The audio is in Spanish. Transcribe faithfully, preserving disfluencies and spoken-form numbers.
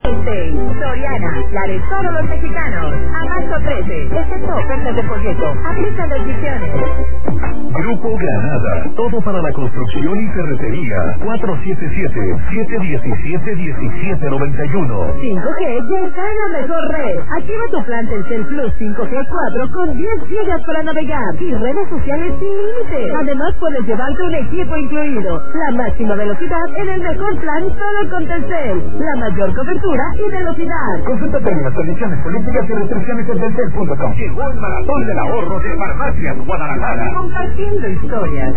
Este, Soriana, la de todos los mexicanos. A marzo trece, excepto ofertas de folleto. Aplican restricciones. Grupo Granada, todo para la construcción y ferretería. cuatro siete siete, siete uno siete, uno siete nueve uno. cinco G ya está en la mejor red. Activa tu plan Telcel Plus cinco G cuatro con diez gigas para navegar y redes sociales sin límite. Además puedes llevarte un equipo incluido. La máxima velocidad en el mejor plan solo con Telcel. La mayor cobertura y velocidad. Consulta términos, condiciones, políticas y restricciones en telcel punto com. Llegó el maratón del ahorro de Farmacias Guadalajara. Compartiendo historias.